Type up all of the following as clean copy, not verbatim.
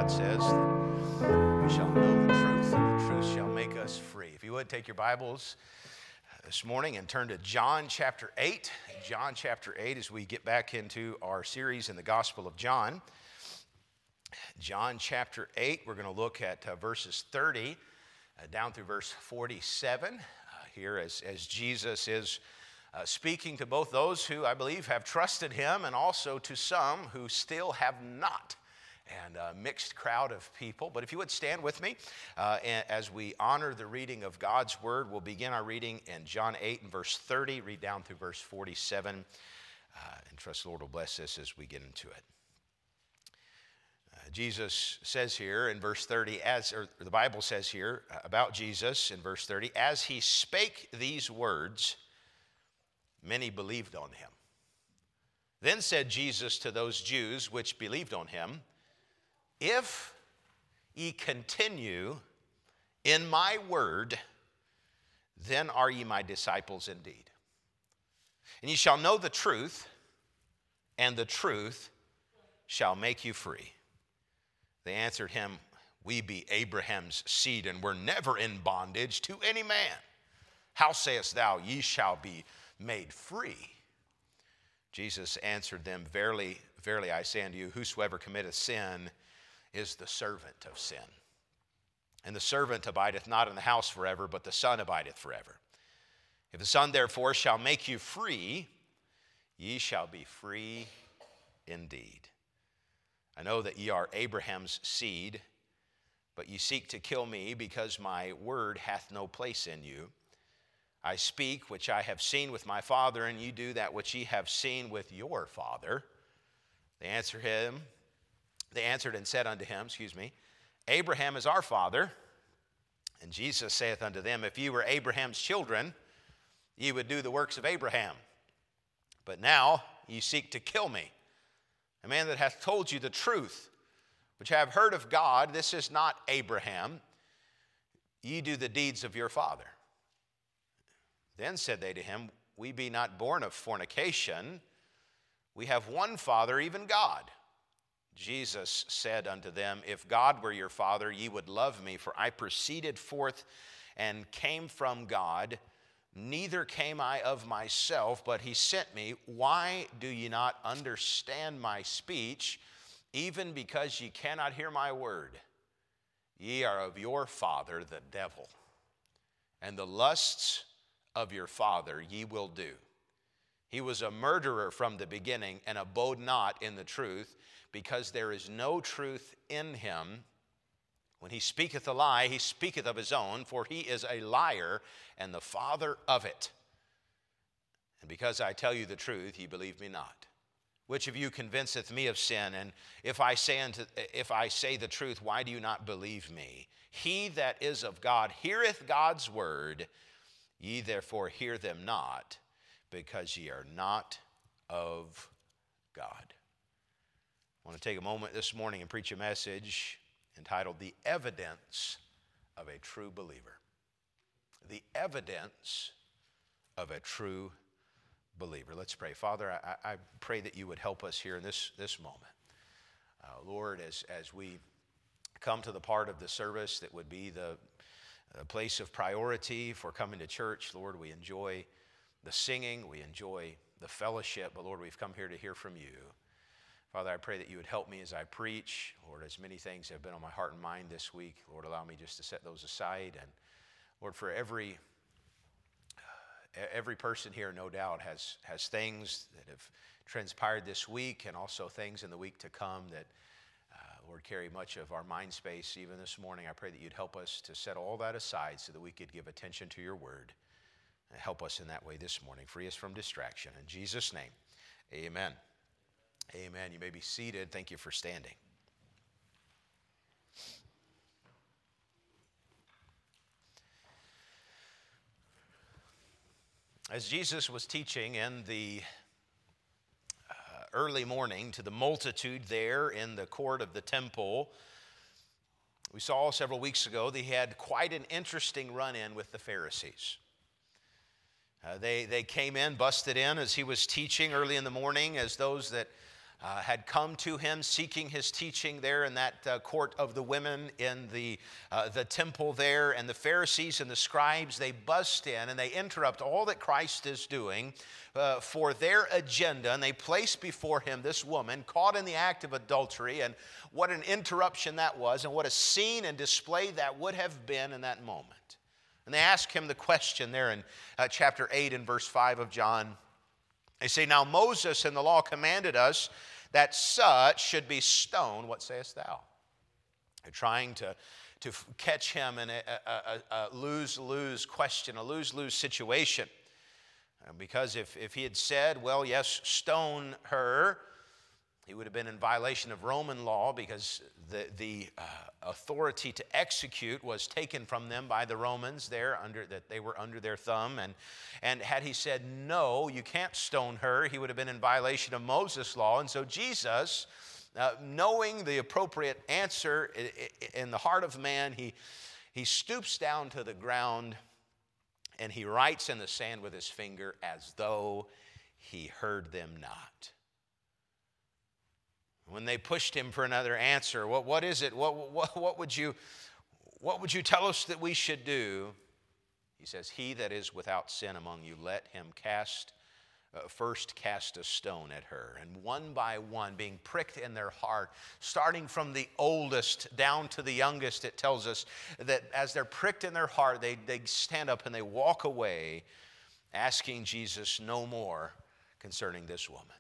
God says, we shall know the truth, and the truth shall make us free. If you would, take your Bibles this morning and turn to John chapter 8. John chapter 8 as we get back into our series in the Gospel of John. John chapter 8, we're going to look at verses 30 down through verse 47 here as Jesus is speaking to both those who I believe have trusted him and also to some who still have not. And a mixed crowd of people. But if you would stand with me as we honor the reading of God's word, we'll begin our reading in John 8 and verse 30, read down through verse 47, and trust the Lord will bless this as we get into it. Jesus says here in verse 30, the Bible says here about Jesus in verse 30, as he spake these words, many believed on him. Then said Jesus to those Jews which believed on him, if ye continue in my word, then are ye my disciples indeed. And ye shall know the truth, and the truth shall make you free. They answered him, we be Abraham's seed, and were never in bondage to any man. How sayest thou, ye shall be made free? Jesus answered them, verily, verily, I say unto you, whosoever committeth sin is the servant of sin. And the servant abideth not in the house forever, but the Son abideth forever. If the Son therefore shall make you free, ye shall be free indeed. I know that ye are Abraham's seed, but ye seek to kill me, because my word hath no place in you. I speak which I have seen with my father, and ye do that which ye have seen with your father. They answered and said unto him, Abraham is our father. And Jesus saith unto them, if ye were Abraham's children, ye would do the works of Abraham. But now ye seek to kill me, a man that hath told you the truth, which I have heard of God. This is not Abraham. Ye do the deeds of your father. Then said they to him, we be not born of fornication. We have one Father, even God. Jesus said unto them, if God were your Father, ye would love me, for I proceeded forth and came from God. Neither came I of myself, but he sent me. Why do ye not understand my speech, even because ye cannot hear my word? Ye are of your father, the devil, and the lusts of your father ye will do. He was a murderer from the beginning, and abode not in the truth, because there is no truth in him. When he speaketh a lie, he speaketh of his own, for he is a liar and the father of it. And because I tell you the truth, ye believe me not. Which of you convinceth me of sin? And if I say the truth, why do you not believe me? He that is of God heareth God's word. Ye therefore hear them not, because ye are not of God. I want to take a moment this morning and preach a message entitled, The Evidence of a True Believer. The Evidence of a True Believer. Let's pray. Father, I pray that you would help us here in this moment. Lord, as we come to the part of the service that would be the place of priority for coming to church, Lord, we enjoy the singing, we enjoy the fellowship, but Lord, we've come here to hear from you. Father, I pray that you would help me as I preach. Lord, as many things have been on my heart and mind this week, Lord, allow me just to set those aside. And Lord, for every person here, no doubt, has things that have transpired this week and also things in the week to come that, Lord, carry much of our mind space even this morning. I pray that you'd help us to set all that aside so that we could give attention to your word. And help us in that way this morning. Free us from distraction. In Jesus' name, amen. Amen. You may be seated. Thank you for standing. As Jesus was teaching in the early morning to the multitude there in the court of the temple, we saw several weeks ago that he had quite an interesting run-in with the Pharisees. They came in, busted in as he was teaching early in the morning as those that had come to him seeking his teaching there in that court of the women in the temple there. And the Pharisees and the scribes, they bust in and they interrupt all that Christ is doing for their agenda. And they place before him this woman caught in the act of adultery. And what an interruption that was, and what a scene and display that would have been in that moment. And they ask him the question there in chapter 8 and verse 5 of John. They say, now Moses in the law commanded us that such should be stoned. What sayest thou? They're trying to catch him in a lose-lose question, a lose-lose situation. Because if he had said, well, yes, stone her, he would have been in violation of Roman law, because the authority to execute was taken from them by the Romans there, that they were under their thumb. And had he said, no, you can't stone her, he would have been in violation of Moses' law. And so Jesus, knowing the appropriate answer in the heart of man, he stoops down to the ground and he writes in the sand with his finger as though he heard them not. When they pushed him for another answer, what is it? What would you tell us that we should do? He says, he that is without sin among you, let him first cast a stone at her. And one by one, being pricked in their heart, starting from the oldest down to the youngest, it tells us that as they're pricked in their heart, they stand up and they walk away, asking Jesus no more concerning this woman.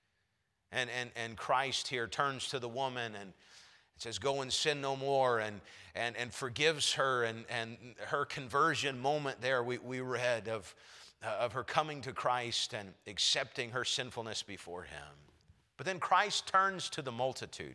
And Christ here turns to the woman and says, go and sin no more, and forgives her, and her conversion moment there we read of her coming to Christ and accepting her sinfulness before him. But then Christ turns to the multitude.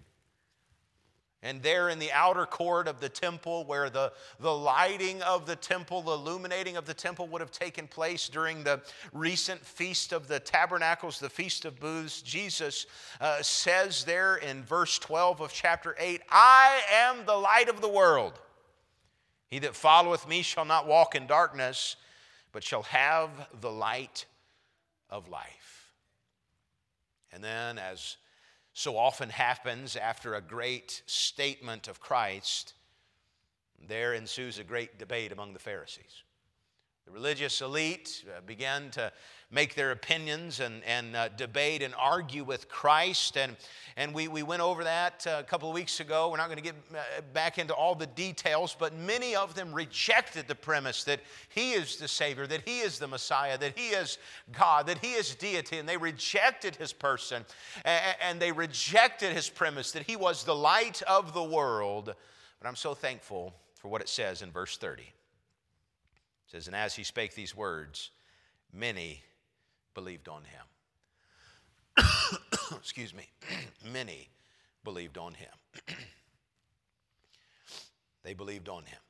And there in the outer court of the temple, where the lighting of the temple, the illuminating of the temple would have taken place during the recent Feast of the Tabernacles, the Feast of Booths, Jesus says there in verse 12 of chapter 8, I am the light of the world. He that followeth me shall not walk in darkness, but shall have the light of life. And then, as so often happens after a great statement of Christ, there ensues a great debate among the Pharisees. The religious elite began to make their opinions and debate and argue with Christ. And we went over that a couple of weeks ago. We're not going to get back into all the details, but many of them rejected the premise that he is the Savior, that he is the Messiah, that he is God, that he is deity. And they rejected his person, and they rejected his premise that he was the light of the world. But I'm so thankful for what it says in verse 30. It says, and as he spake these words, many believed on him. Excuse me. Many believed on him. They believed on him.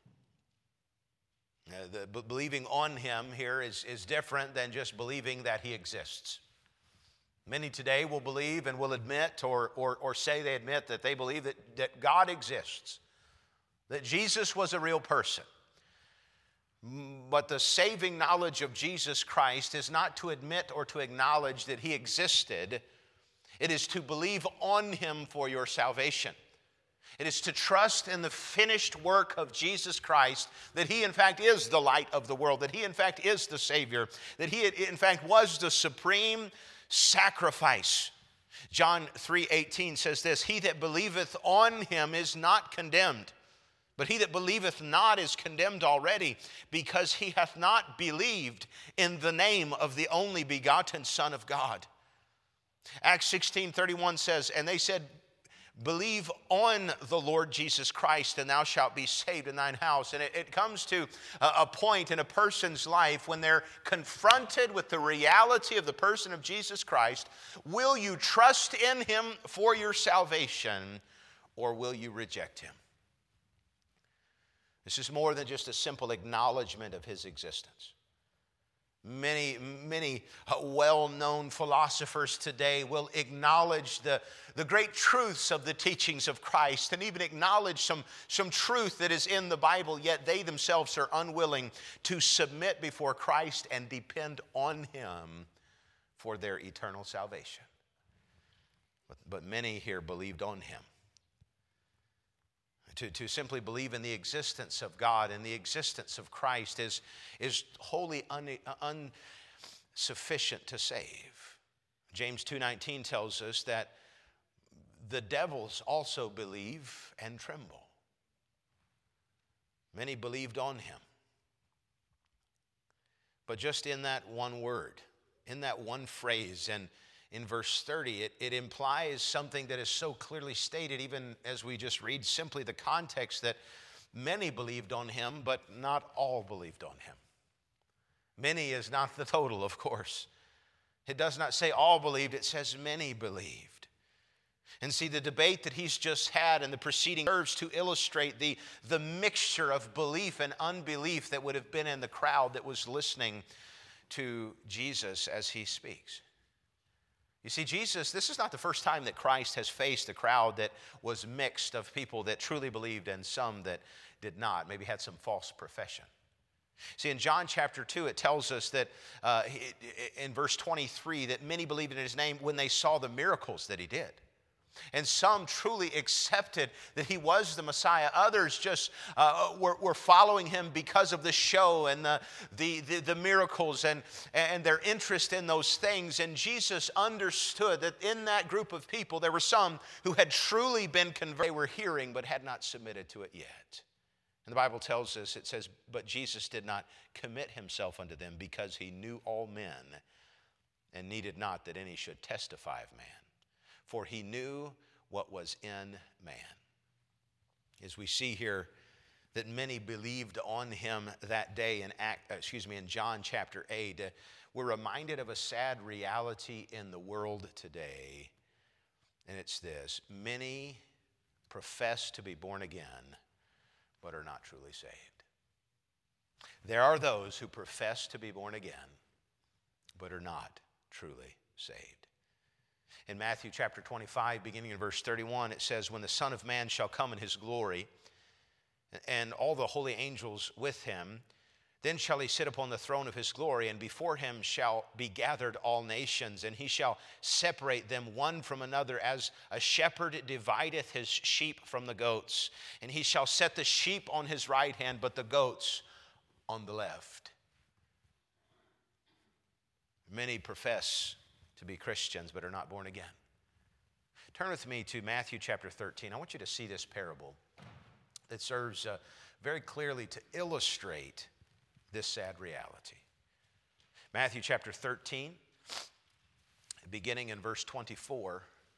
The believing on him here is different than just believing that he exists. Many today will believe and will admit or say they admit that they believe that God exists, that Jesus was a real person. But the saving knowledge of Jesus Christ is not to admit or to acknowledge that he existed. It is to believe on him for your salvation. It is to trust in the finished work of Jesus Christ, that he in fact is the light of the world, that he in fact is the Savior, that he in fact was the supreme sacrifice. John 3:18 says this, he that believeth on him is not condemned. But he that believeth not is condemned already, because he hath not believed in the name of the only begotten Son of God. Acts 16:31 says, and they said, believe on the Lord Jesus Christ, and thou shalt be saved in thine house. And it comes to a point in a person's life when they're confronted with the reality of the person of Jesus Christ. Will you trust in him for your salvation, or will you reject him? This is more than just a simple acknowledgement of his existence. Many well-known philosophers today will acknowledge the great truths of the teachings of Christ, and even acknowledge some truth that is in the Bible, yet they themselves are unwilling to submit before Christ and depend on him for their eternal salvation. But many here believed on him. To simply believe in the existence of God and the existence of Christ is wholly insufficient to save. James 2:19 tells us that the devils also believe and tremble. Many believed on him. But just in that one word, in that one phrase, and in verse 30, it implies something that is so clearly stated, even as we just read simply the context, that many believed on him, but not all believed on him. Many is not the total, of course. It does not say all believed, it says many believed. And see, the debate that he's just had in the preceding serves to illustrate the mixture of belief and unbelief that would have been in the crowd that was listening to Jesus as he speaks. You see, Jesus, this is not the first time that Christ has faced a crowd that was mixed of people that truly believed and some that did not, maybe had some false profession. See, in John chapter 2, it tells us that in verse 23 that many believed in his name when they saw the miracles that he did. And some truly accepted that he was the Messiah. Others just were following him because of the show and the miracles and their interest in those things. And Jesus understood that in that group of people, there were some who had truly been converted. They were hearing but had not submitted to it yet. And the Bible tells us, it says, but Jesus did not commit himself unto them because he knew all men and needed not that any should testify of man. For he knew what was in man. As we see here that many believed on him that day in John chapter 8, we're reminded of a sad reality in the world today. And it's this: many profess to be born again, but are not truly saved. There are those who profess to be born again, but are not truly saved. In Matthew chapter 25, beginning in verse 31, it says, when the Son of Man shall come in his glory, and all the holy angels with him, then shall he sit upon the throne of his glory, and before him shall be gathered all nations, and he shall separate them one from another, as a shepherd divideth his sheep from the goats. And he shall set the sheep on his right hand, but the goats on the left. Many profess to be Christians, but are not born again. Turn with me to Matthew chapter 13. I want you to see this parable that serves very clearly to illustrate this sad reality. Matthew chapter 13, beginning in verse 24,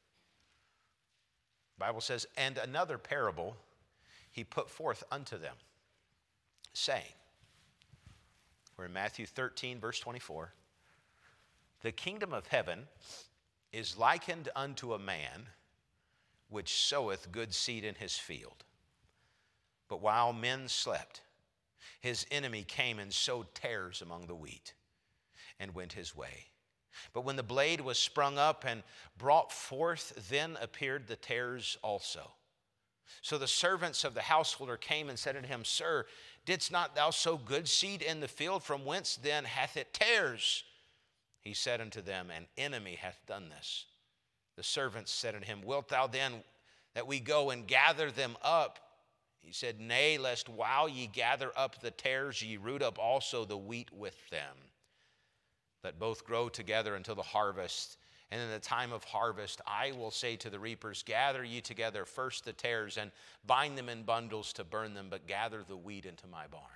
the Bible says, and another parable he put forth unto them, saying, we're in Matthew 13, verse 24, the kingdom of heaven is likened unto a man which soweth good seed in his field. But while men slept, his enemy came and sowed tares among the wheat, and went his way. But when the blade was sprung up and brought forth, then appeared the tares also. So the servants of the householder came and said unto him, Sir, didst not thou sow good seed in the field? From whence then hath it tares? He said unto them, an enemy hath done this. The servants said unto him, Wilt thou then that we go and gather them up? He said, Nay, lest while ye gather up the tares, ye root up also the wheat with them. Let both grow together until the harvest. And in the time of harvest, I will say to the reapers, Gather ye together first the tares, and bind them in bundles to burn them, but gather the wheat into my barn.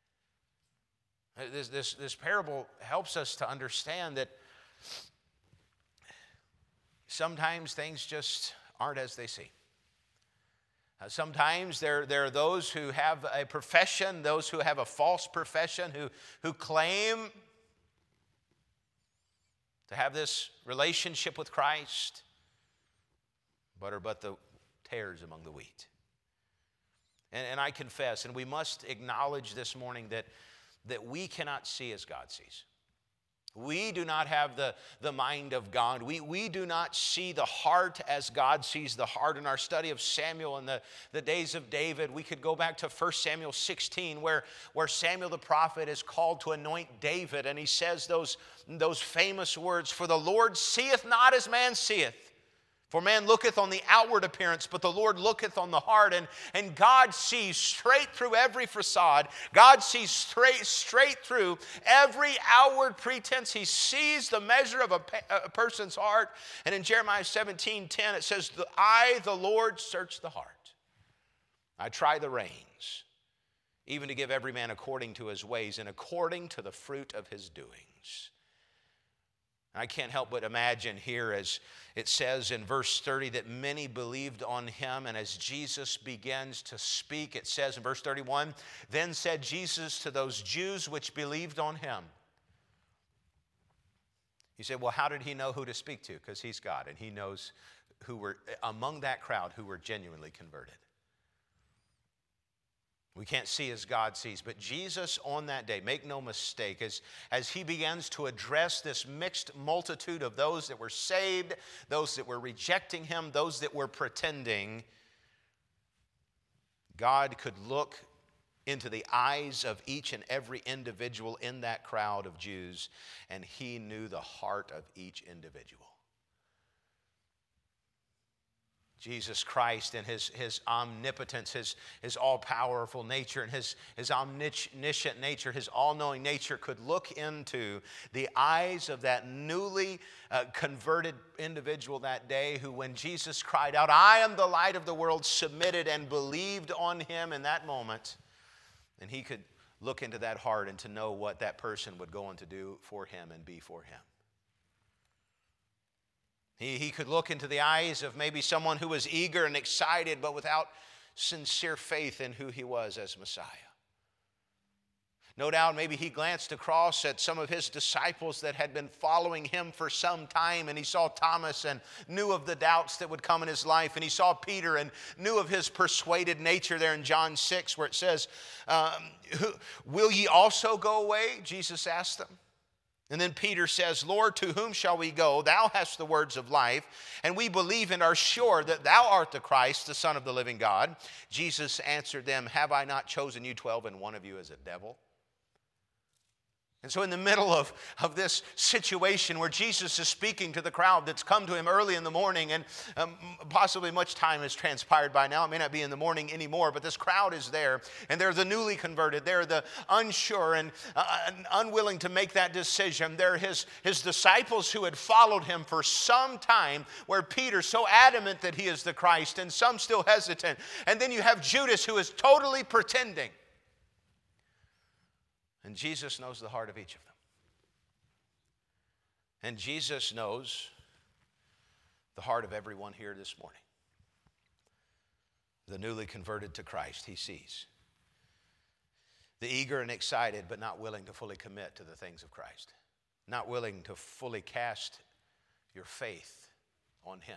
This parable helps us to understand that sometimes things just aren't as they seem. Sometimes there are those who have a profession, those who have a false profession, who claim to have this relationship with Christ, but are but the tares among the wheat. And I confess, and we must acknowledge this morning that we cannot see as God sees. We do not have the mind of God. We do not see the heart as God sees the heart. In our study of Samuel and the days of David, we could go back to 1 Samuel 16 where Samuel the prophet is called to anoint David, and he says those famous words, For the Lord seeth not as man seeth. For man looketh on the outward appearance, but the Lord looketh on the heart. And God sees straight through every facade. God sees straight through every outward pretense. He sees the measure of a person's heart. And in Jeremiah 17:10 it says, I, the Lord, search the heart. I try the reins, even to give every man according to his ways and according to the fruit of his doings. I can't help but imagine here, as it says in verse 30, that many believed on him. And as Jesus begins to speak, it says in verse 31, then said Jesus to those Jews which believed on him. You say, well, how did he know who to speak to? Because he's God, and he knows who were among that crowd who were genuinely converted. We can't see as God sees, but Jesus on that day, make no mistake, as he begins to address this mixed multitude of those that were saved, those that were rejecting him, those that were pretending, God could look into the eyes of each and every individual in that crowd of Jews, and he knew the heart of each individual. Jesus Christ and his omnipotence, his all-powerful nature, and his omniscient nature, his all-knowing nature could look into the eyes of that newly converted individual that day who, when Jesus cried out, I am the light of the world, submitted and believed on him in that moment. And he could look into that heart and to know what that person would go on to do for him and be for him. He could look into the eyes of maybe someone who was eager and excited, but without sincere faith in who he was as Messiah. No doubt maybe he glanced across at some of his disciples that had been following him for some time, and he saw Thomas and knew of the doubts that would come in his life, and he saw Peter and knew of his persuaded nature there in John 6, where it says, will ye also go away? Jesus asked them. And then Peter says, Lord, to whom shall we go? Thou hast the words of life, and we believe and are sure that thou art the Christ, the Son of the living God. Jesus answered them, have I not chosen you 12, and one of you is a devil? And so in the middle of this situation where Jesus is speaking to the crowd that's come to him early in the morning, and possibly much time has transpired by now. It may not be in the morning anymore, but this crowd is there, and they're the newly converted. They're the unsure and unwilling to make that decision. They're his disciples who had followed him for some time, where Peter's so adamant that he is the Christ, and some still hesitant. And then you have Judas, who is totally pretending. And Jesus knows the heart of each of them. And Jesus knows the heart of everyone here this morning. The newly converted to Christ, he sees. The eager and excited, but not willing to fully commit to the things of Christ. Not willing to fully cast your faith on him.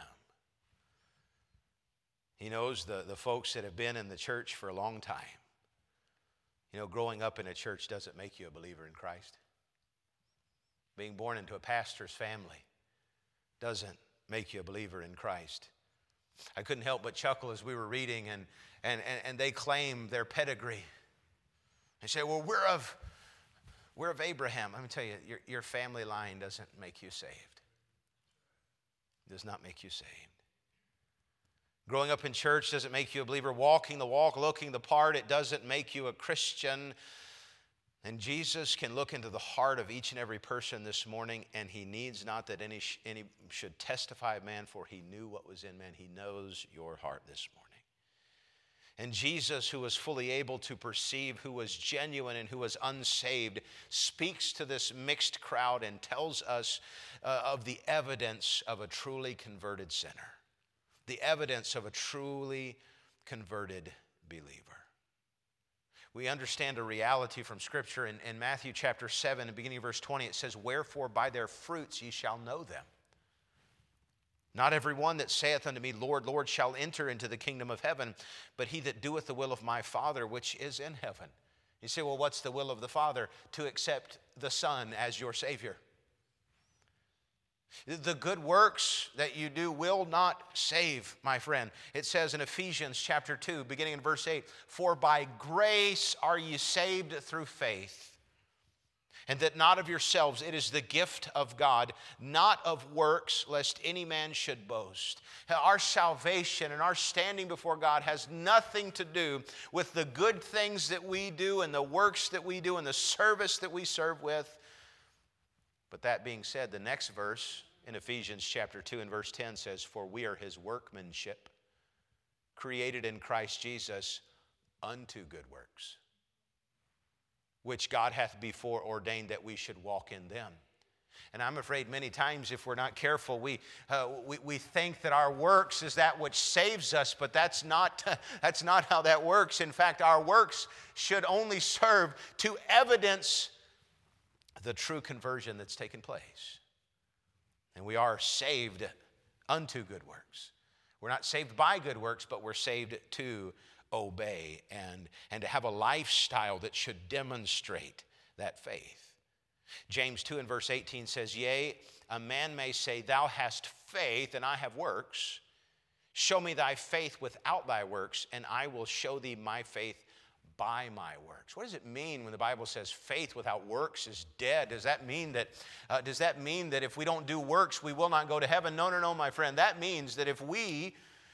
He knows the folks that have been in the church for a long time. You know, growing up in a church doesn't make you a believer in Christ. Being born into a pastor's family doesn't make you a believer in Christ. I couldn't help but chuckle as we were reading, and they claim their pedigree. They say, well, we're of Abraham. Let me tell you, your family line doesn't make you saved. It does not make you saved. Growing up in church doesn't make you a believer. Walking the walk, looking the part, it doesn't make you a Christian. And Jesus can look into the heart of each and every person this morning, and he needs not that any should testify of man, for he knew what was in man. He knows your heart this morning. And Jesus, who was fully able to perceive who was genuine and who was unsaved, speaks to this mixed crowd and tells us of the evidence of a truly converted sinner. The evidence of a truly converted believer. We understand a reality from Scripture. In Matthew chapter 7, beginning of verse 20, it says, wherefore by their fruits ye shall know them. Not every one that saith unto me, Lord, Lord, shall enter into the kingdom of heaven, but he that doeth the will of my Father which is in heaven. You say, well, what's the will of the Father? To accept the Son as your Savior. The good works that you do will not save, my friend. It says in Ephesians chapter 2, beginning in verse 8, for by grace are ye saved through faith. And that not of yourselves, it is the gift of God, not of works, lest any man should boast. Our salvation and our standing before God has nothing to do with the good things that we do and the works that we do and the service that we serve with. But that being said, the next verse in Ephesians chapter 2 and verse 10 says, "For we are his workmanship, created in Christ Jesus unto good works, which God hath before ordained that we should walk in them." And I'm afraid many times if we're not careful, we think that our works is that which saves us, but that's not how that works. In fact, our works should only serve to evidence the true conversion that's taken place. And we are saved unto good works. We're not saved by good works, but we're saved to obey and to have a lifestyle that should demonstrate that faith. James 2 and verse 18 says, "Yea, a man may say, thou hast faith, and I have works. Show me thy faith without thy works, and I will show thee my faith by my works." What does it mean when the Bible says faith without works is dead? Does that mean that if we don't do works, we will not go to heaven? No, my friend. That means that if we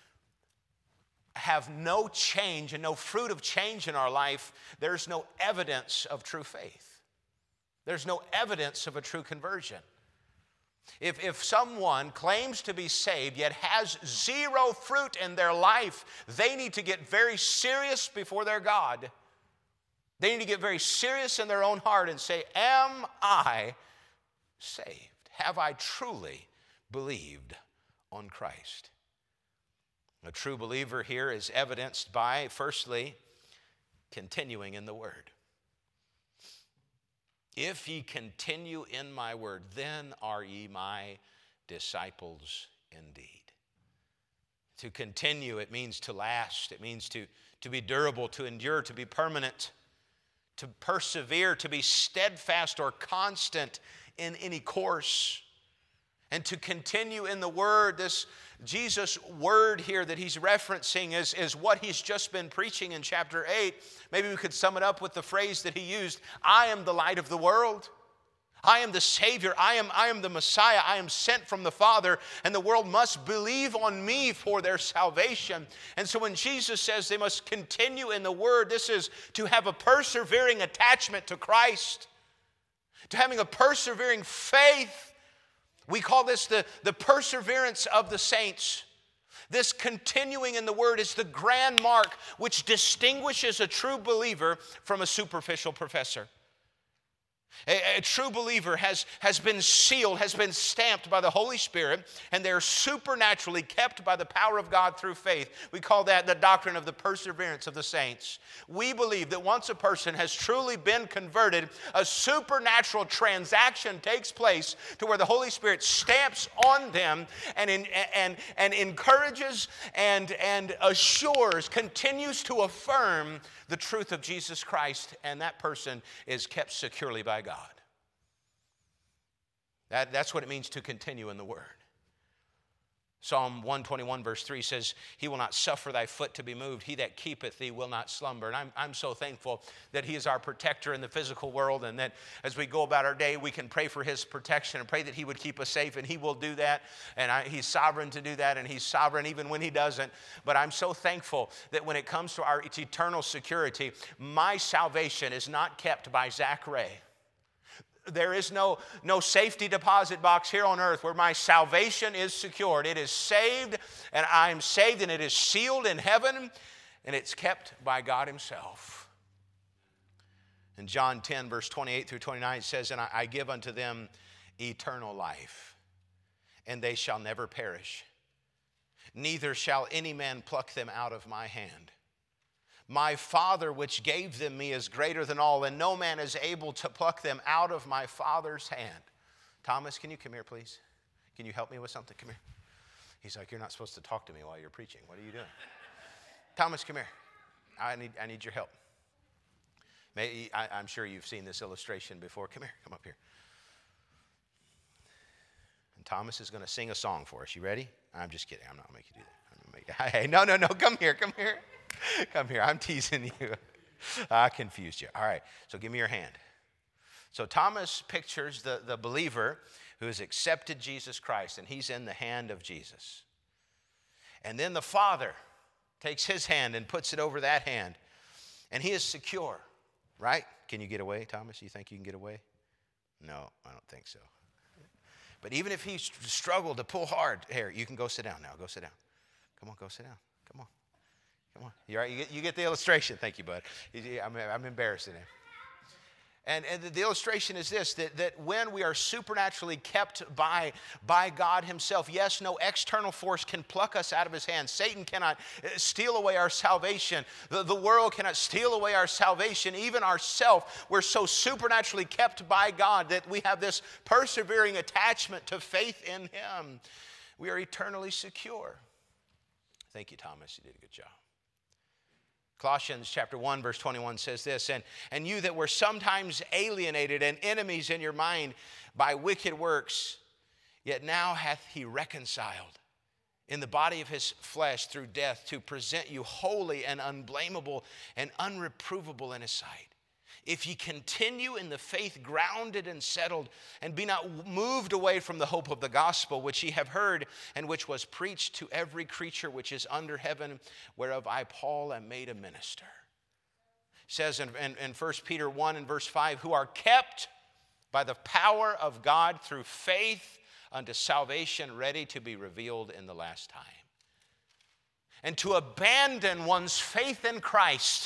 have no change and no fruit of change in our life, there's no evidence of true faith. There's no evidence of a true conversion. If someone claims to be saved yet has zero fruit in their life, they need to get very serious before their God. They need to get very serious in their own heart and say, am I saved? Have I truly believed on Christ? A true believer here is evidenced by, firstly, continuing in the Word. If ye continue in my word, then are ye my disciples indeed. To continue, it means to last. It means to be durable, to endure, to be permanent, to persevere, to be steadfast or constant in any course. And to continue in the word, this Jesus' word here that he's referencing is what he's just been preaching in chapter 8. Maybe we could sum it up with the phrase that he used, I am the light of the world. I am the Savior. I am the Messiah. I am sent from the Father, and the world must believe on me for their salvation. And so when Jesus says they must continue in the word, this is to have a persevering attachment to Christ, to having a persevering faith. We call this the perseverance of the saints. This continuing in the word is the grand mark which distinguishes a true believer from a superficial professor. A true believer has been sealed, has been stamped by the Holy Spirit, and they're supernaturally kept by the power of God through faith. We call that the doctrine of the perseverance of the saints. We believe that once a person has truly been converted, a supernatural transaction takes place to where the Holy Spirit stamps on them and encourages and assures, continues to affirm the truth of Jesus Christ, and that person is kept securely by God. That's what it means to continue in the word. Psalm 121 verse 3 says, he will not suffer thy foot to be moved. He that keepeth thee will not slumber. And I'm so thankful that he is our protector in the physical world, and that as we go about our day, we can pray for his protection and pray that he would keep us safe, and he will do that. And he's sovereign to do that, and he's sovereign even when he doesn't. But I'm so thankful that when it comes to our eternal security, my salvation is not kept by Zach Ray. There is no safety deposit box here on earth where my salvation is secured. It is saved, and I am saved, and it is sealed in heaven, and it's kept by God himself. In John 10, verse 28 through 29, it says, and I give unto them eternal life, and they shall never perish. Neither shall any man pluck them out of my hand. My Father which gave them me is greater than all, and no man is able to pluck them out of my Father's hand. Thomas, can you come here, please? Can you help me with something? Come here. He's like, you're not supposed to talk to me while you're preaching. What are you doing? Thomas, come here. I need your help. I'm sure you've seen this illustration before. Come here. Come up here. And Thomas is going to sing a song for us. You ready? I'm just kidding. I'm not going to make you do that. Hey, no. Come here. Come here. I'm teasing you. I confused you. All right. So give me your hand. So Thomas pictures the believer who has accepted Jesus Christ, and he's in the hand of Jesus. And then the Father takes his hand and puts it over that hand, and he is secure, right? Can you get away, Thomas? You think you can get away? No, I don't think so. But even if he struggled to pull hard, here, you can go sit down now. Go sit down. Come on, go sit down. Come on. Come on. You all right? You get the illustration. Thank you, bud. I'm embarrassing him. And the illustration is this, that when we are supernaturally kept by God himself, yes, no external force can pluck us out of his hands. Satan cannot steal away our salvation. The world cannot steal away our salvation, even ourself. We're so supernaturally kept by God that we have this persevering attachment to faith in him. We are eternally secure. Thank you, Thomas. You did a good job. Colossians chapter 1, verse 21 says this, and you that were sometimes alienated and enemies in your mind by wicked works, yet now hath he reconciled in the body of his flesh through death to present you holy and unblameable and unreprovable in his sight. If ye continue in the faith grounded and settled, and be not moved away from the hope of the gospel, which ye have heard, and which was preached to every creature which is under heaven, whereof I, Paul, am made a minister. It says in 1 Peter 1 and verse 5, who are kept by the power of God through faith unto salvation, ready to be revealed in the last time. And to abandon one's faith in Christ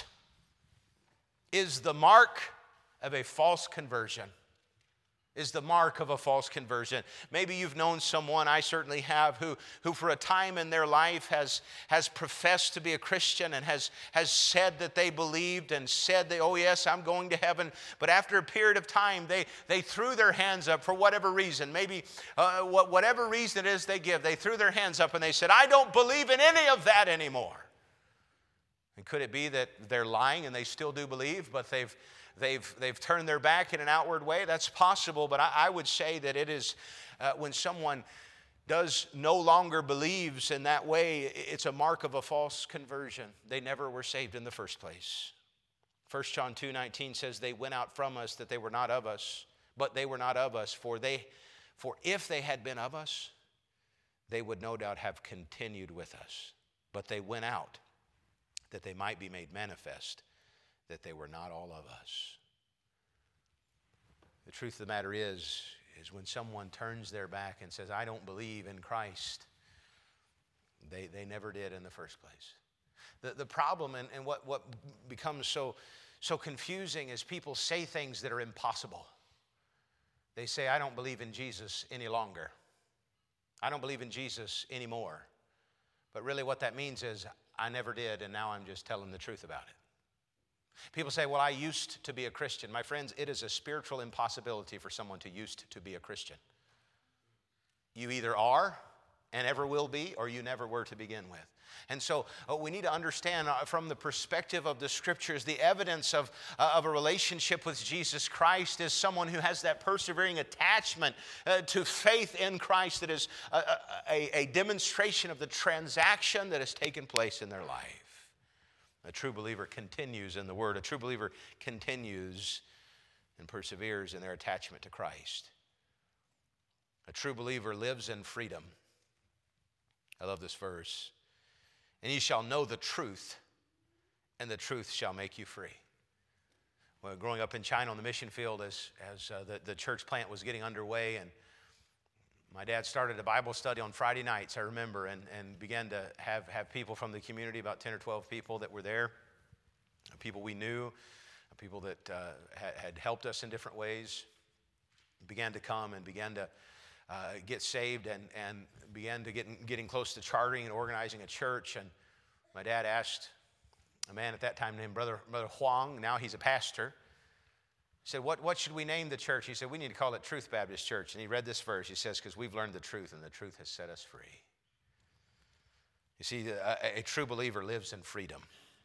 is the mark of a false conversion. Is the mark of a false conversion. Maybe you've known someone, I certainly have, who for a time in their life has professed to be a Christian and has said that they believed and said, oh yes, I'm going to heaven. But after a period of time, they threw their hands up for whatever reason. Maybe whatever reason it is they give, they threw their hands up and they said, I don't believe in any of that anymore. And could it be that they're lying and they still do believe, but they've turned their back in an outward way? That's possible, but I would say that it is when someone does no longer believes in that way, it's a mark of a false conversion. They never were saved in the first place. 1 John 2:19 says, they went out from us that they were not of us, but they were not of us. For if they had been of us, they would no doubt have continued with us. But they went out, that they might be made manifest, that they were not all of us. The truth of the matter is when someone turns their back and says, I don't believe in Christ, they never did in the first place. The problem and what becomes so confusing is people say things that are impossible. They say, I don't believe in Jesus any longer. I don't believe in Jesus anymore. But really what that means is, I never did, and now I'm just telling the truth about it. People say, well, I used to be a Christian. My friends, it is a spiritual impossibility for someone to used to be a Christian. You either are and ever will be, or you never were to begin with. And so we need to understand from the perspective of the Scriptures, the evidence of a relationship with Jesus Christ is someone who has that persevering attachment to faith in Christ that is a demonstration of the transaction that has taken place in their life. A true believer continues in the Word. A true believer continues and perseveres in their attachment to Christ. A true believer lives in freedom. I love this verse. And ye shall know the truth, and the truth shall make you free. Well, growing up in China on the mission field as the church plant was getting underway, and my dad started a Bible study on Friday nights, I remember, and began to have people from the community, about 10 or 12 people that were there, people we knew, people that had helped us in different ways, began to come and began to get saved and began to getting close to chartering and organizing a church. And my dad asked a man at that time named Brother Huang, now he's a pastor, he said, what should we name the church? He said, we need to call it Truth Baptist Church. And he read this verse. He says, because we've learned the truth, and the truth has set us free. You see, a true believer lives in freedom.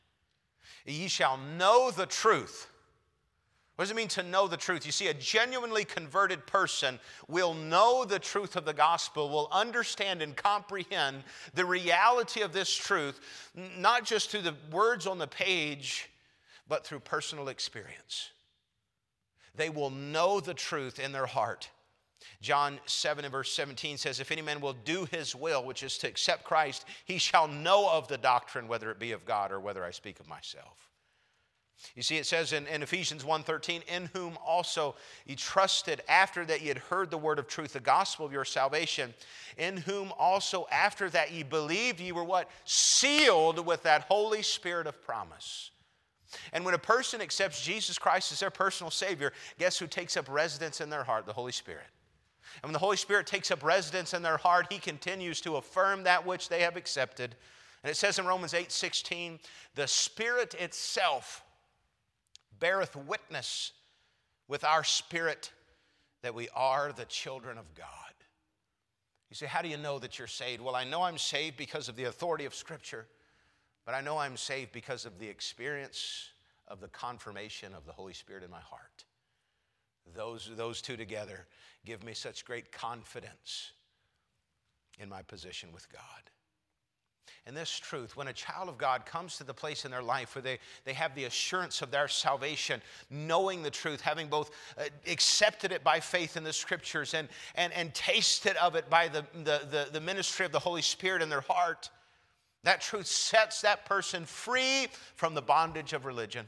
Ye shall know the truth. What does it mean to know the truth? You see, a genuinely converted person will know the truth of the gospel, will understand and comprehend the reality of this truth, not just through the words on the page, but through personal experience. They will know the truth in their heart. John 7 and verse 17 says, if any man will do his will, which is to accept Christ, he shall know of the doctrine, whether it be of God or whether I speak of myself. You see, it says in Ephesians 1:13, in whom also ye trusted after that ye had heard the word of truth, the gospel of your salvation, in whom also after that ye believed, ye were what? Sealed with that Holy Spirit of promise. And when a person accepts Jesus Christ as their personal Savior, guess who takes up residence in their heart? The Holy Spirit. And when the Holy Spirit takes up residence in their heart, He continues to affirm that which they have accepted. And it says in Romans 8:16, the Spirit itself beareth witness with our spirit that we are the children of God. You say, how do you know that you're saved? Well, I know I'm saved because of the authority of Scripture, but I know I'm saved because of the experience of the confirmation of the Holy Spirit in my heart. Those two together give me such great confidence in my position with God. And this truth, when a child of God comes to the place in their life where they have the assurance of their salvation, knowing the truth, having both accepted it by faith in the Scriptures and tasted of it by the ministry of the Holy Spirit in their heart, that truth sets that person free from the bondage of religion.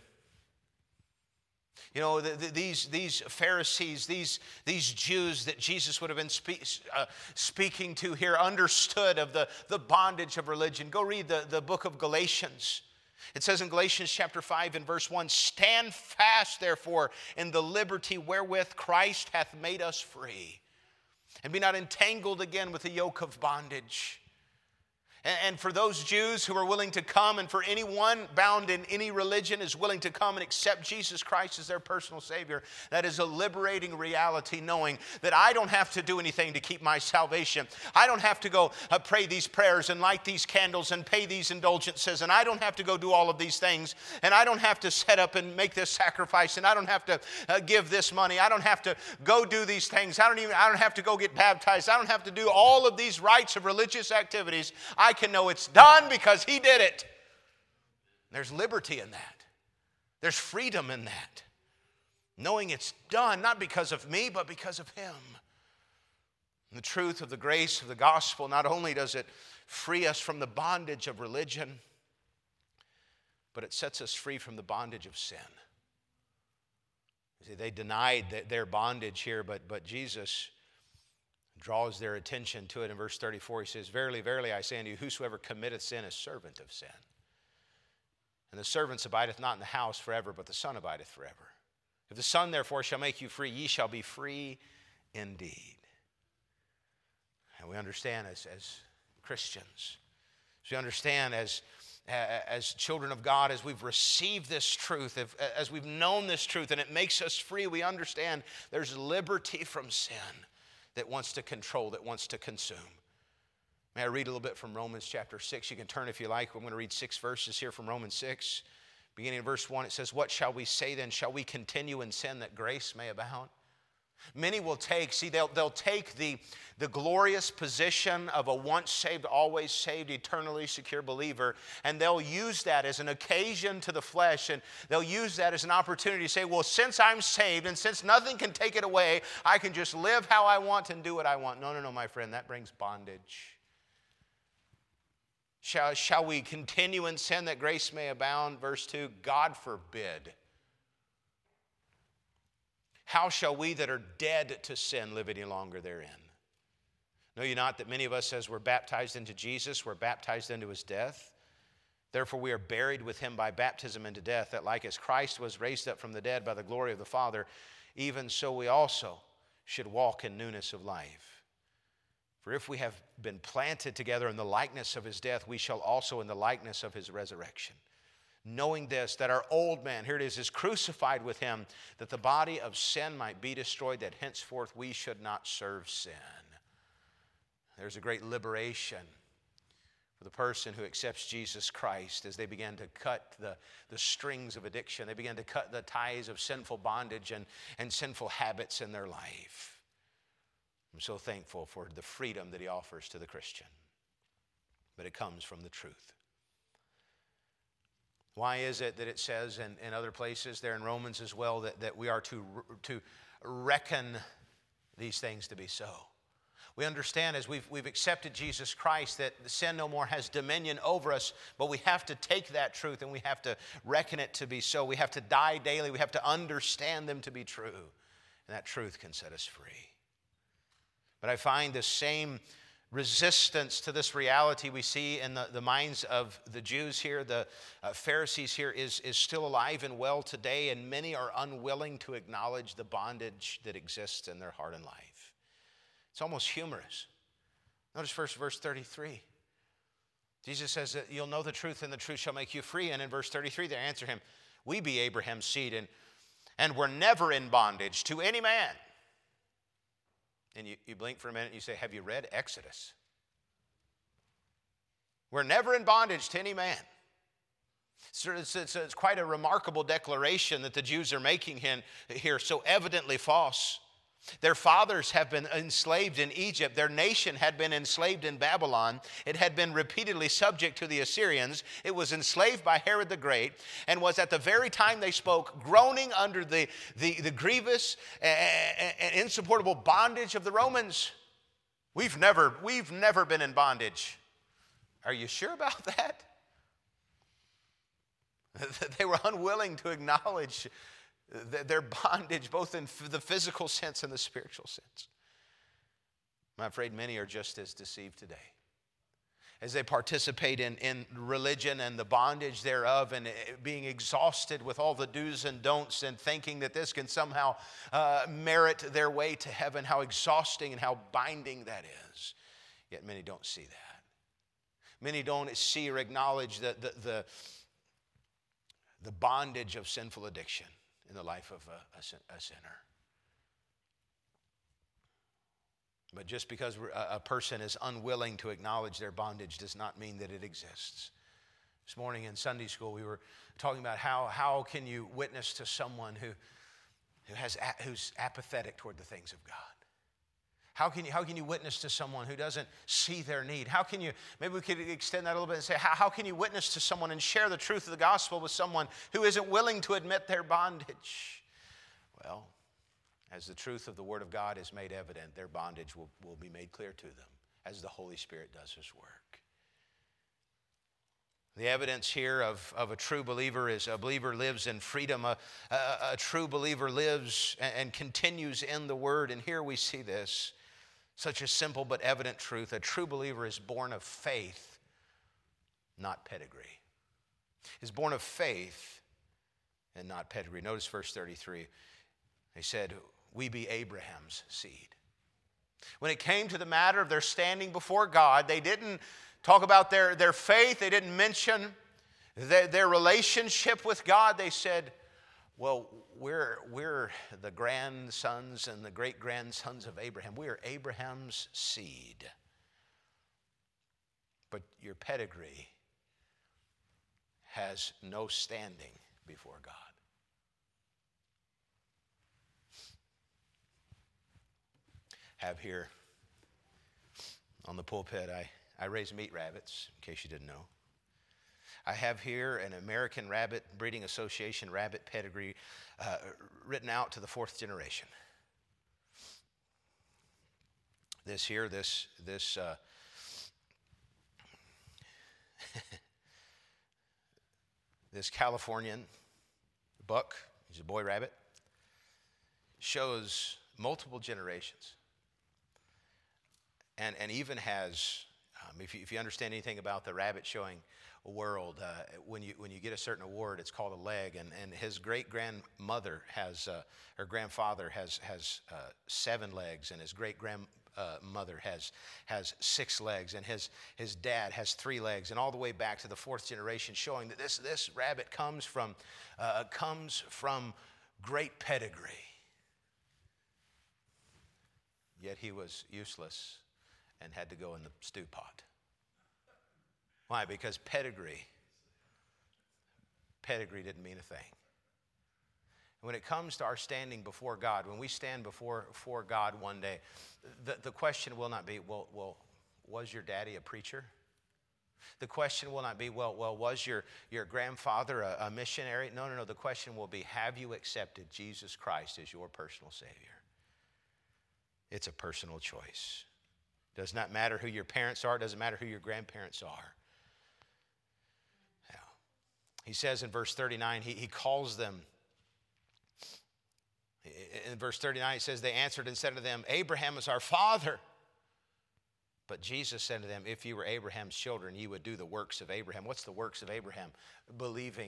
You know, these Pharisees, these Jews that Jesus would have been speaking to here understood of the bondage of religion. Go read the book of Galatians. It says in Galatians chapter 5 and verse 1, stand fast therefore in the liberty wherewith Christ hath made us free, and be not entangled again with the yoke of bondage. And for those Jews who are willing to come, and for anyone bound in any religion is willing to come and accept Jesus Christ as their personal Savior, that is a liberating reality, knowing that I don't have to do anything to keep my salvation. I don't have to go pray these prayers and light these candles and pay these indulgences, and I don't have to go do all of these things, and I don't have to set up and make this sacrifice, and I don't have to give this money. I don't have to go do these things. I don't have to go get baptized. I don't have to do all of these rites of religious activities. I can know it's done because He did it. There's liberty in that. There's freedom in that. Knowing it's done, not because of me, but because of Him. And the truth of the grace of the gospel, not only does it free us from the bondage of religion, but it sets us free from the bondage of sin. See, they denied their bondage here, but Jesus draws their attention to it in verse 34. He says, verily, verily, I say unto you, whosoever committeth sin is servant of sin. And the servant abideth not in the house forever, but the Son abideth forever. If the Son therefore shall make you free, ye shall be free indeed. And we understand as Christians, as we understand as children of God, as we've received this truth, as we've known this truth, and it makes us free, we understand there's liberty from sin that wants to control, that wants to consume. May I read a little bit from Romans chapter 6? You can turn if you like. I'm going to read 6 verses here from Romans 6. Beginning in verse 1, it says, what shall we say then? Shall we continue in sin that grace may abound? Many will take, they'll take the glorious position of a once saved, always saved, eternally secure believer, and they'll use that as an occasion to the flesh, and they'll use that as an opportunity to say, well, since I'm saved and since nothing can take it away, I can just live how I want and do what I want. No, my friend, that brings bondage. Shall we continue in sin that grace may abound? Verse 2, God forbid. How shall we that are dead to sin live any longer therein? Know ye not that many of us, as we're baptized into Jesus, we're baptized into His death? Therefore we are buried with Him by baptism into death, that like as Christ was raised up from the dead by the glory of the Father, even so we also should walk in newness of life. For if we have been planted together in the likeness of His death, we shall also in the likeness of His resurrection. Knowing this, that our old man, here it is crucified with Him, that the body of sin might be destroyed, that henceforth we should not serve sin. There's a great liberation for the person who accepts Jesus Christ as they begin to cut the strings of addiction. They begin to cut the ties of sinful bondage and sinful habits in their life. I'm so thankful for the freedom that He offers to the Christian. But it comes from the truth. Why is it that it says in other places there in Romans as well that we are to reckon these things to be so? We understand as we've accepted Jesus Christ that sin no more has dominion over us, but we have to take that truth and we have to reckon it to be so. We have to die daily. We have to understand them to be true. And that truth can set us free. But I find the same resistance to this reality we see in the minds of the Jews here, the Pharisees here, is still alive and well today, and many are unwilling to acknowledge the bondage that exists in their heart and life. It's almost humorous. Notice first verse 33. Jesus says that you'll know the truth and the truth shall make you free. And in verse 33 they answer him, we be Abraham's seed and we're never in bondage to any man. And you blink for a minute and you say, have you read Exodus? We're never in bondage to any man. It's quite a remarkable declaration that the Jews are making here, so evidently false. Their fathers have been enslaved in Egypt. Their nation had been enslaved in Babylon. It had been repeatedly subject to the Assyrians. It was enslaved by Herod the Great and was at the very time they spoke groaning under the grievous and insupportable bondage of the Romans. We've never been in bondage. Are you sure about that? They were unwilling to acknowledge their bondage, both in the physical sense and the spiritual sense. I'm afraid many are just as deceived today. As they participate in religion and the bondage thereof and being exhausted with all the do's and don'ts and thinking that this can somehow merit their way to heaven, how exhausting and how binding that is. Yet many don't see that. Many don't see or acknowledge the bondage of sinful addiction in the life of a sinner. But just because a person is unwilling to acknowledge their bondage does not mean that it exists. This morning in Sunday school we were talking about how can you witness to someone who's apathetic toward the things of God. How can you witness to someone who doesn't see their need? Maybe we could extend that a little bit and say, how can you witness to someone and share the truth of the gospel with someone who isn't willing to admit their bondage? Well, as the truth of the Word of God is made evident, their bondage will be made clear to them as the Holy Spirit does His work. The evidence here of a true believer is a believer lives in freedom. A true believer lives and continues in the Word. And here we see this. Such a simple but evident truth. A true believer is born of faith, not pedigree. Is born of faith and not pedigree. Notice verse 33. They said, we be Abraham's seed. When it came to the matter of their standing before God, they didn't talk about their faith. They didn't mention their relationship with God. They said, well, we're the grandsons and the great-grandsons of Abraham. We are Abraham's seed. But your pedigree has no standing before God. Have here on the pulpit, I raise meat rabbits, in case you didn't know. I have here an American Rabbit Breeding Association rabbit pedigree written out to the 4th generation. This this Californian buck, he's a boy rabbit, shows multiple generations. And even has, if you understand anything about the rabbit showing world, when you get a certain award, it's called a leg. And his great-grandmother her grandfather has 7 legs, and his great-grandmother has 6 legs, and his dad has 3 legs, and all the way back to the 4th generation, showing that this rabbit comes from great pedigree. Yet he was useless and had to go in the stew pot. Why? Because pedigree didn't mean a thing. When it comes to our standing before God, when we stand before God one day, the question will not be, well, was your daddy a preacher? The question will not be, well, was your grandfather a missionary? No, no, no. The question will be, have you accepted Jesus Christ as your personal Savior? It's a personal choice. Does not matter who your parents are. Doesn't matter who your grandparents are. Now, he says in verse 39, he calls them. In verse 39, it says, they answered and said to them, Abraham is our father. But Jesus said to them, if you were Abraham's children, you would do the works of Abraham. What's the works of Abraham? Believing.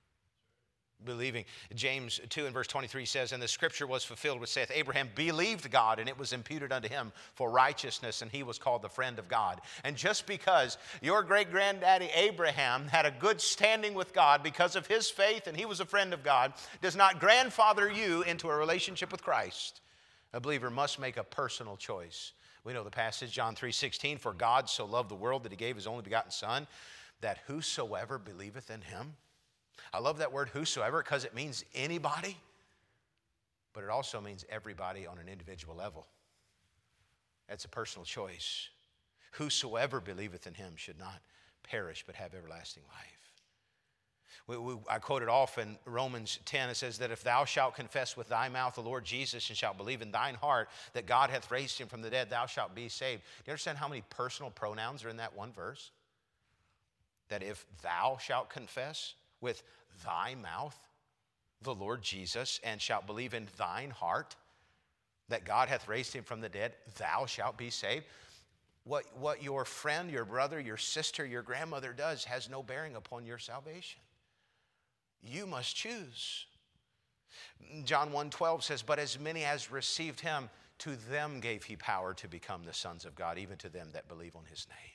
James 2 and verse 23 says, and the scripture was fulfilled which saith, Abraham believed God, and it was imputed unto him for righteousness, and he was called the friend of God. And just because your great-granddaddy Abraham had a good standing with God because of his faith, and he was a friend of God, does not grandfather you into a relationship with Christ. A believer must make a personal choice. We know the passage, John 3:16, for God so loved the world that he gave his only begotten Son, that whosoever believeth in him. I love that word whosoever because it means anybody, but it also means everybody on an individual level. That's a personal choice. Whosoever believeth in him should not perish but have everlasting life. I quote it often, Romans 10, it says that if thou shalt confess with thy mouth the Lord Jesus and shalt believe in thine heart that God hath raised him from the dead, thou shalt be saved. Do you understand how many personal pronouns are in that one verse? That if thou shalt confess with thy mouth the Lord Jesus and shalt believe in thine heart that God hath raised him from the dead, thou shalt be saved. What your friend, your brother, your sister, your grandmother does has no bearing upon your salvation. You must choose. John 1:12 says, but as many as received him, to them gave he power to become the sons of God, even to them that believe on his name.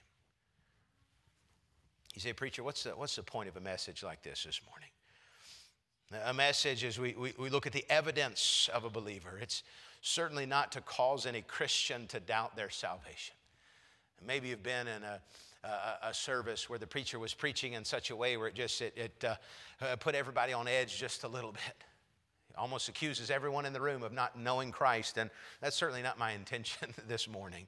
You say, preacher, what's the point of a message like this morning? A message as we look at the evidence of a believer. It's certainly not to cause any Christian to doubt their salvation. Maybe you've been in a service where the preacher was preaching in such a way where it put everybody on edge just a little bit. It almost accuses everyone in the room of not knowing Christ, and that's certainly not my intention this morning.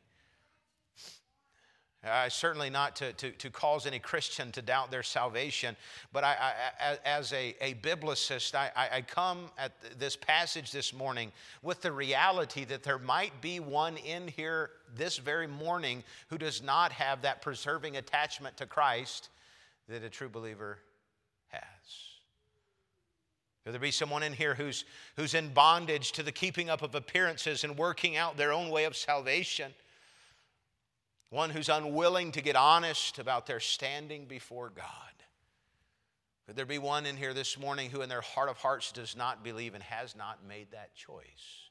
Certainly not to cause any Christian to doubt their salvation, but as a biblicist, I come at this passage this morning with the reality that there might be one in here this very morning who does not have that preserving attachment to Christ that a true believer has. Could there be someone in here who's in bondage to the keeping up of appearances and working out their own way of salvation? One who's unwilling to get honest about their standing before God. Could there be one in here this morning who in their heart of hearts does not believe and has not made that choice?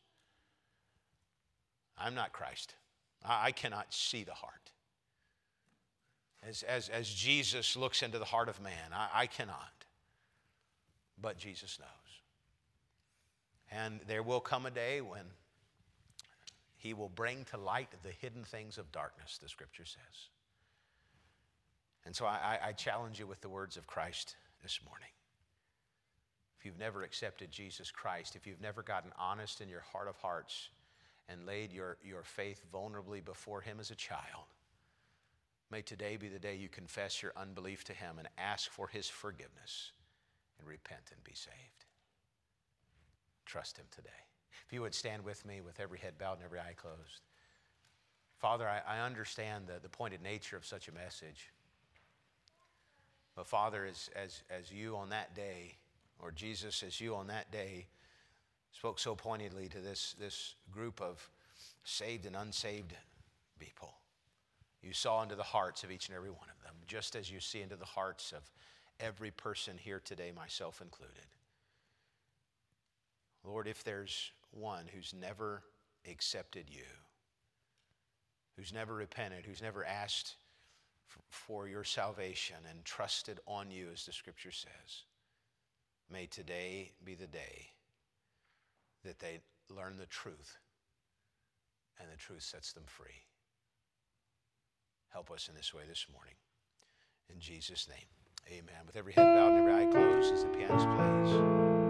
I'm not Christ. I cannot see the heart. As Jesus looks into the heart of man, I cannot. But Jesus knows. And there will come a day when he will bring to light the hidden things of darkness, the scripture says. And so I challenge you with the words of Christ this morning. If you've never accepted Jesus Christ, if you've never gotten honest in your heart of hearts and laid your faith vulnerably before him as a child, may today be the day you confess your unbelief to him and ask for his forgiveness and repent and be saved. Trust him today. If you would stand with me with every head bowed and every eye closed. Father, I understand the pointed nature of such a message. But Father, as you on that day, or Jesus, as you on that day spoke so pointedly to this group of saved and unsaved people, you saw into the hearts of each and every one of them, just as you see into the hearts of every person here today, myself included. Lord, if there's one who's never accepted you, who's never repented, who's never asked for your salvation and trusted on you, as the scripture says, may today be the day that they learn the truth and the truth sets them free. Help us in this way this morning. In Jesus' name, amen. With every head bowed and every eye closed as the pianist plays.